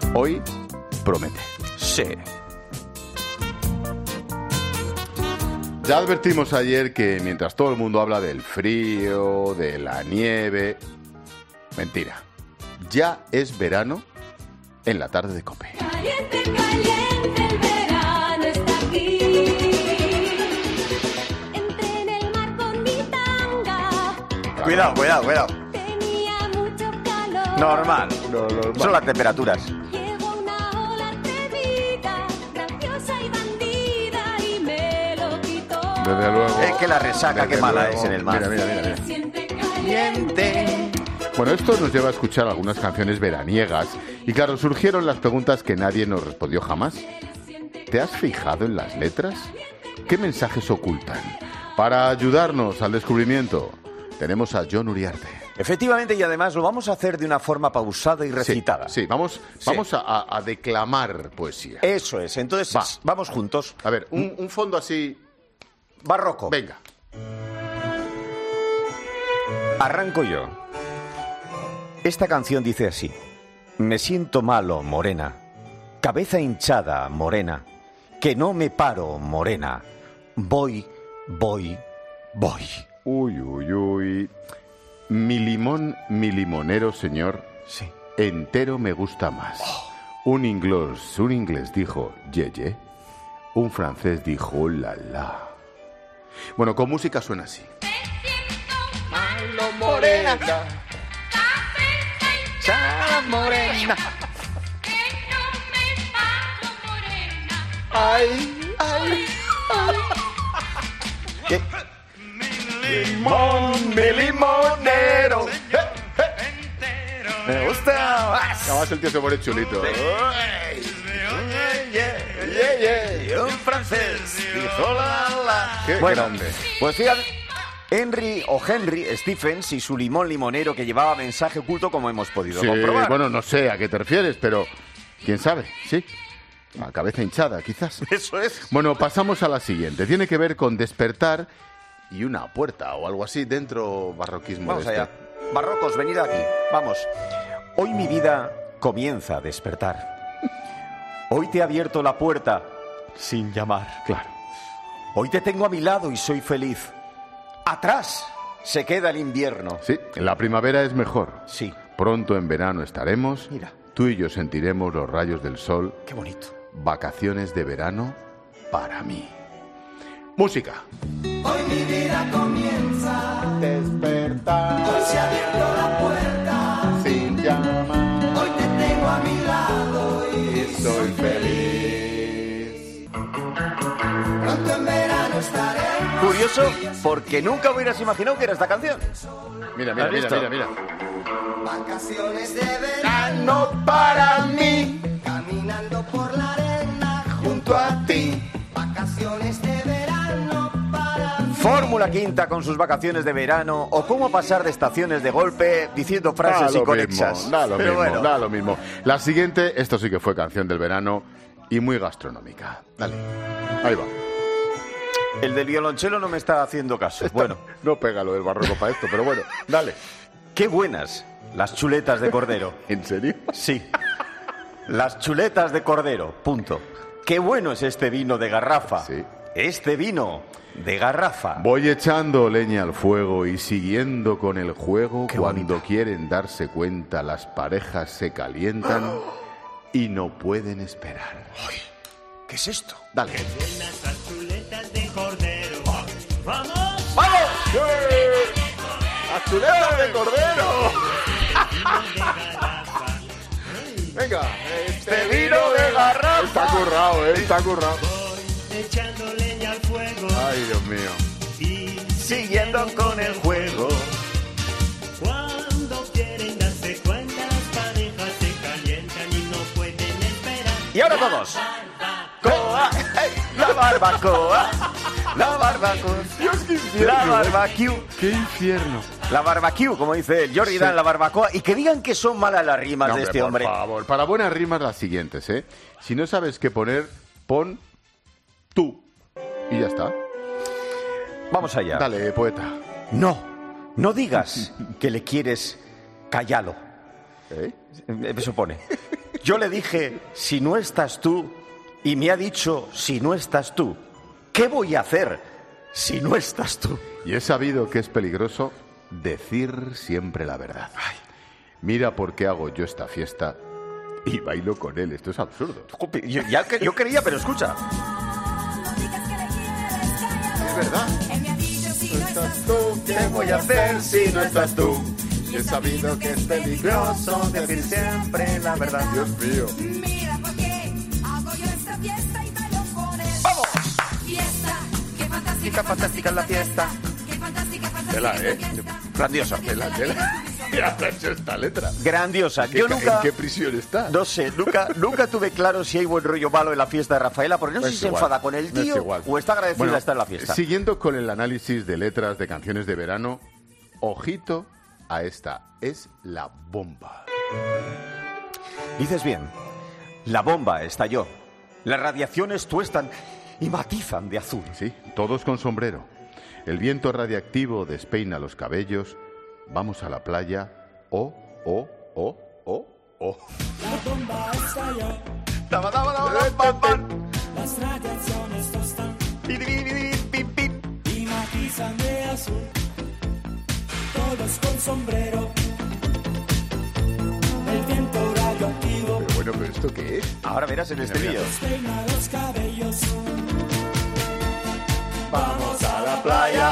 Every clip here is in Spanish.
Hoy promete. Sí. Ya advertimos ayer que mientras todo el mundo habla del frío, de la nieve... Mentira. Ya es verano en la tarde de COPE. Caliente, caliente, el verano está aquí. Entré en el mar con mi tanga. Cuidado. Tenía mucho calor. Normal. Son las temperaturas. Llegó una ola atrevida, graciosa y bandida, y me lo quitó. Desde luego. Es que la resaca, qué mala es en el mar. Mira. Siente caliente. Bueno, esto nos lleva a escuchar algunas canciones veraniegas. Y claro, surgieron las preguntas que nadie nos respondió jamás. ¿Te has fijado en las letras? ¿Qué mensajes ocultan? Para ayudarnos al descubrimiento, tenemos a Jon Uriarte. Efectivamente, y además lo vamos a hacer de una forma pausada y recitada. Sí, vamos a declamar poesía. Eso es. Entonces, vamos juntos. A ver, un fondo así... Barroco. Venga. Arranco yo. Esta canción dice así: me siento malo, morena, cabeza hinchada, morena, que no me paro, morena, voy. Uy. Mi limón, mi limonero, señor, Sí. entero me gusta más. Un inglés dijo ye. Un francés dijo la. Bueno, con música suena así. Malo, morena, morena. Ay. ¿Qué? Limón, mi limonero. Me gusta más. Además el tío se pone chulito. Y un francés dijo la. Qué Bueno, grande. pues fíjate, Henry Stephens y su limón limonero que llevaba mensaje oculto, como hemos podido Sí, comprobar. bueno, no sé a qué te refieres, pero quién sabe, sí. La cabeza hinchada, quizás. Eso es. Bueno, pasamos a la siguiente. Tiene que ver con despertar y una puerta o algo así dentro barroquismo. Vamos de este. allá. Barrocos, venid aquí. Vamos. Hoy mi vida comienza a despertar. Hoy te he abierto la puerta sin llamar. Claro. Hoy te tengo a mi lado y soy feliz. Atrás se queda el invierno. Sí, la primavera es mejor. Sí. Pronto en verano estaremos. Mira. Tú y yo sentiremos los rayos del sol. Qué bonito. Vacaciones de verano para mí. Música. Hoy mi vida comienza, Despertar hoy se ha abierto la puerta, sin llamar. hoy te tengo a mi lado y Soy feliz. pronto en verano estaremos. Curioso, porque nunca hubieras imaginado que era esta canción. Mira. ¿Has visto? Vacaciones de verano No para mí. caminando por la arena junto a ti. Vacaciones de verano para mí. Fórmula Quinta con sus vacaciones de verano, o cómo pasar de estaciones de golpe diciendo frases inconexas. Da lo Pero mismo, bueno. da lo mismo. La siguiente, esto sí que fue canción del verano y muy gastronómica. Dale, ahí va. El del violonchelo no me está haciendo caso. Bueno, No pega lo del barroco para esto, pero bueno, dale. qué buenas las chuletas de cordero. ¿En serio? Sí. Las chuletas de cordero, punto. Qué bueno es este vino de garrafa. Sí. Este vino de garrafa. Voy echando leña al fuego y siguiendo con el juego. Qué Cuando bonita. quieren darse cuenta, las parejas se calientan y no pueden esperar. ¿Qué es esto? Dale. Las chuletas de cordero. ¡Vamos! ¡Las chuletas de cordero! Venga, Este vino de garrafa. Está currado, está currado. Echando leña al fuego. Ay, Dios mío. Y Siguiendo con el juego. cuando quieren darse cuenta, las parejas se calientan y no pueden esperar. Y ahora todos. Coa, ¡hey! La barbacoa. La barbacoa. Dios, qué infierno. La barbecue. ¡Qué infierno! La barbecue, como dice el Jordi Dan, la barbacoa. Y que digan que son malas las rimas No, de este hombre. Por favor, para buenas rimas las siguientes, ¿eh? Si no sabes qué poner, pon tú. Y ya está. Vamos allá. Dale, poeta. No digas que le quieres callalo. ¿Eh? Eso pone. Yo le dije, si no estás tú, y me ha dicho, si no estás tú, ¿qué voy a hacer si no estás tú? Y he sabido que es peligroso decir siempre la verdad. Mira por qué hago yo esta fiesta y bailo con él. Esto es absurdo. Yo creía, pero escucha. Es verdad. No estás tú, ¿qué voy a hacer si no estás tú? He sabido que es peligroso decir siempre la verdad. Dios mío. Mira por qué hago yo esta fiesta y bailo con él. ¡Vamos! Fiesta, qué fantástica, Fantástica la fiesta. qué fantástica, Tela, fantástica ¿eh? fiesta. Grandiosa. Tela. ¿Qué ha hecho esta letra? Grandiosa. Yo ¿En nunca... qué prisión está? No sé, nunca tuve claro si hay buen rollo malo en la fiesta de Rafaela, porque no sé Es si se igual, enfada con el es tío igual. o está agradecida Bueno, de estar en la fiesta. Siguiendo con el análisis de letras de canciones de verano, ojito a esta. Es la bomba. Dices bien, la bomba estalló. Las radiaciones tuestan y matizan de azul. Sí, todos con sombrero. El viento radiactivo despeina los cabellos. Vamos a la playa. Oh. Las radiaciones tostan y matizan de azul. Todos con sombrero. El viento radioactivo Pero bueno, ¿pero esto qué es? Ahora verás en este Mira, vídeo. peina los cabellos. Vamos a la playa,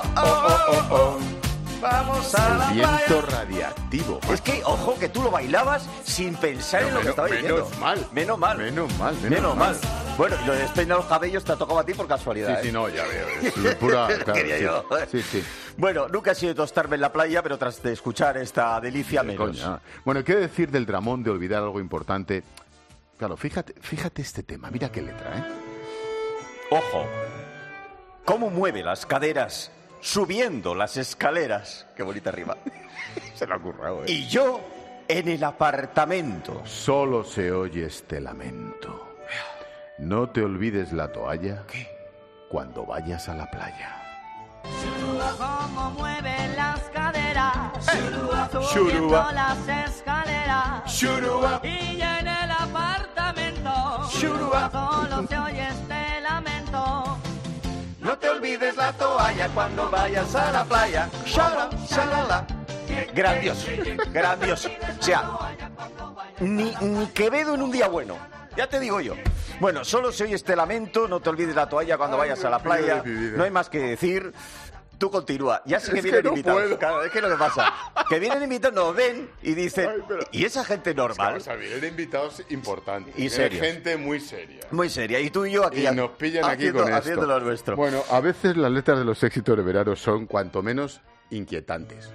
Vamos a la Viento playa. radiactivo. Es que, ojo, que tú lo bailabas sin pensar en lo que estaba diciendo. Menos mal. Bueno, y lo de despeinar los cabellos te ha tocado a ti por casualidad. Sí, no, ya veo. Es pura... claro, Quería sí. yo. Sí. Bueno, nunca he sido de tostarme en la playa, pero tras de escuchar esta delicia menos. Coña. Bueno, ¿qué decir del dramón de olvidar algo importante? Claro, fíjate este tema. Mira qué letra, ¿eh? Ojo, cómo mueve las caderas subiendo las escaleras. Qué bonita rima. Se lo ha currado, ¿eh? Y yo en el apartamento. Solo se oye este lamento. No te olvides la toalla cuando vayas a la playa. Cómo mueve las caderas, subiendo Shurua. las escaleras, Shurua. y en el apartamento, Shurua. solo se oye este lamento. No te olvides la toalla cuando vayas a la playa. Shala, shalala. Grandioso, grandioso. O sea, ni Quevedo en un día bueno. Ya te digo yo. Bueno, solo se oye este lamento. No te olvides la toalla cuando vayas a la playa. No hay más que decir. Tú continúa. Ya sé que Es vienen que no invitados. puedo. Claro, es que lo que pasa. Que vienen invitados, nos ven y dicen. Ay, pero- ¿Y esa gente normal? Vamos a ver, invitados importantes. Y serios. Gente muy seria. Muy seria. Y tú y yo aquí. Y nos pillan aquí haciendo- con esto. haciendo lo nuestro. Bueno, a veces las letras de los éxitos de verano son cuanto menos inquietantes.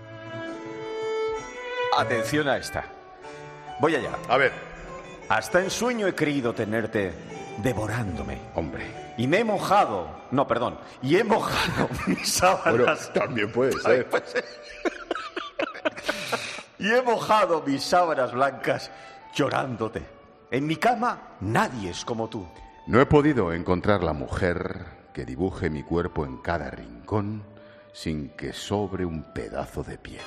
Atención a esta. Voy allá. A ver, Hasta en sueño he creído tenerte devorándome. hombre. Y me he mojado. No, perdón. Y he mojado mis Bueno, sábanas. también puede ser. Y he mojado mis sábanas blancas llorándote. En mi cama nadie es como tú. No he podido encontrar la mujer que dibuje mi cuerpo en cada rincón sin que sobre un pedazo de piel.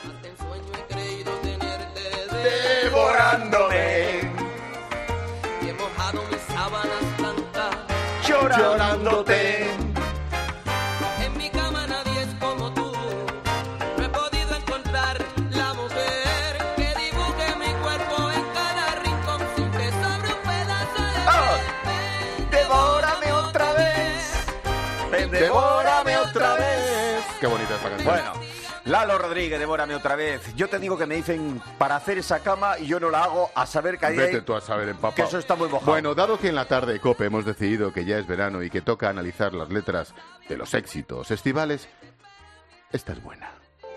Devorándome. Y he mojado mis sábanas blancas. Llorándote. En mi cama nadie es como tú. No he podido encontrar la mujer que dibuje mi cuerpo en cada rincón sin que sobre un pedazo de ¡Vamos! piel. Devórame otra vez. Ven, devórame otra vez. Qué bonita esta canción. Bueno, Lalo Rodríguez, devórame otra vez. Yo te digo que me dicen para hacer esa cama y yo no la hago, a saber que ahí Vete hay... tú a saber, empapado. que eso está muy mojado. Bueno, dado que en la tarde de COPE hemos decidido que ya es verano y que toca analizar las letras de los éxitos estivales, esta es buena.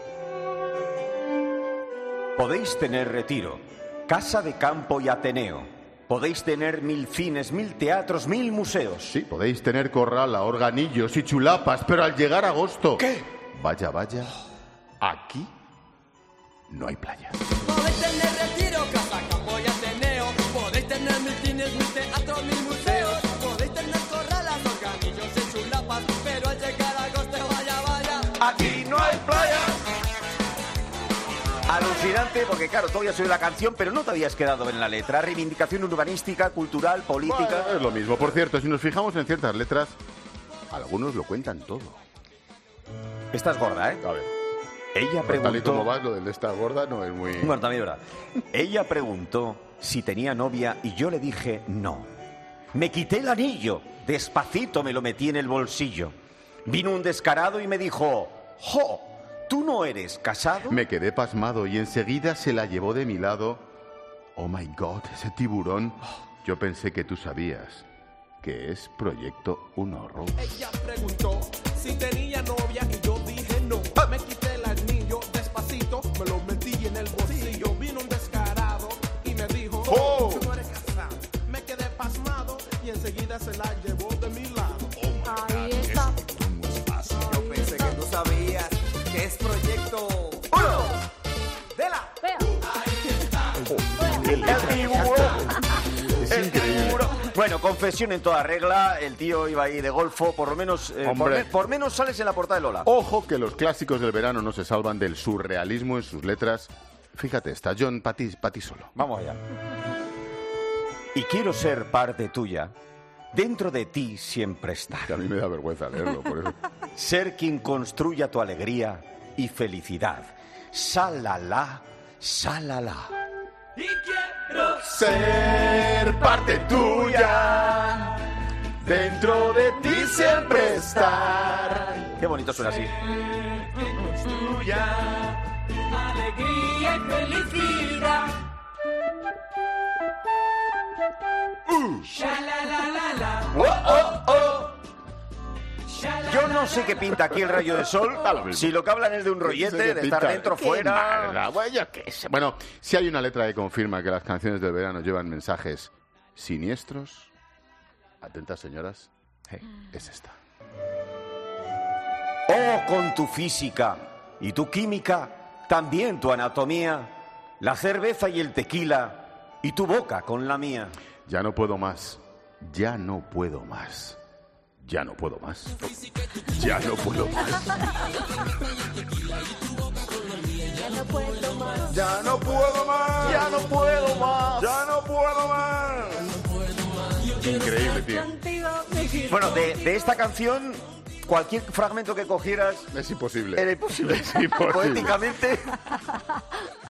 Podéis tener retiro, casa de campo y ateneo. Podéis tener 1000 cines, 1000 teatros, 1000 museos. Sí, podéis tener corral, organillos y chulapas, pero al llegar agosto... ¿Qué? Vaya, aquí no hay playa. Podéis tener retiro, casa, campo y ateneo. Podéis tener mil cines, mil teatros, mil museos. Podéis tener corralas, organillos y chulapas. Pero al llegar agosto, vaya. Aquí no hay playa. Alucinante, porque claro, tú habías oído la canción, pero no te habías quedado en la letra. Reivindicación urbanística, cultural, política. Bueno, es lo mismo. Por cierto, si nos fijamos en ciertas letras, algunos lo cuentan todo. Estás gorda, ¿eh? A ver. Ella Pues tal y como preguntó... vas, lo de esta gorda no es muy... Bueno, también es verdad. Ella preguntó si tenía novia y yo le dije no. Me quité el anillo, despacito me lo metí en el bolsillo. Vino un descarado y me dijo, ¡jo! ¿Tú no eres casado? Me quedé pasmado y enseguida se la llevó de mi lado. Oh my God, ese tiburón. Yo pensé que tú sabías que es Proyecto 1 Rose. Ella preguntó si tenía novia y yo dije no. Me quité el anillo despacito, me lo metí en el bolsillo. Vino un descarado y me dijo, ¡Oh! tú no eres casado. Me quedé pasmado y enseguida se la llevó de mi lado. Ahí está. Yo pensé que tú sabías que es Proyecto 1 de la... Vea. Es increíble. Bueno, confesión en toda regla, el tío iba ahí de golfo, por lo menos, Hombre. por menos sales en la portada de Lola. Ojo que los clásicos del verano no se salvan del surrealismo en sus letras. Fíjate, está John pa' ti solo. Vamos allá. Y quiero ser parte tuya, dentro de ti siempre estar. Que a mí me da vergüenza leerlo, por eso. Ser quien construya tu alegría y felicidad. Salala, salala. Y quiero Ser parte tuya, dentro de ti siempre estar. Qué bonito suena así. Alegría y felicidad. Yo no sé qué pinta aquí el rayo de sol. Da lo mismo. Si lo que hablan es de un No sé rollete, qué de estar pinta. dentro, Qué fuera. mala. Bueno, yo qué sé. Bueno, si hay una letra que confirma que las canciones del verano llevan mensajes siniestros, atentas señoras, es esta. Oh, con tu física y tu química, también tu anatomía, la cerveza y el tequila y tu boca con la mía. Ya no puedo más, ya no puedo más, ya no puedo más, ya no puedo más, Ya no puedo más. ya no puedo más, ya no puedo más, ya no puedo más. Increíble, tío. Contigo me quito. Bueno, de esta canción, cualquier fragmento que cogieras Es imposible. era imposible. Es imposible. Poéticamente.